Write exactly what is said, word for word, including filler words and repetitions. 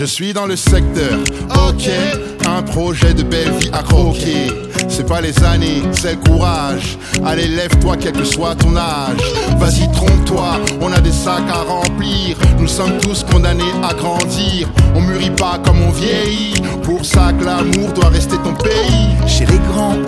Je suis dans le secteur, ok. Un projet de belle vie à croquer. C'est pas les années, c'est le courage. Allez, lève-toi, quel que soit ton âge. Vas-y, trompe-toi, on a des sacs à remplir. Nous sommes tous condamnés à grandir. On mûrit pas comme on vieillit. Pour ça que l'amour doit rester ton pays. Chez les grands,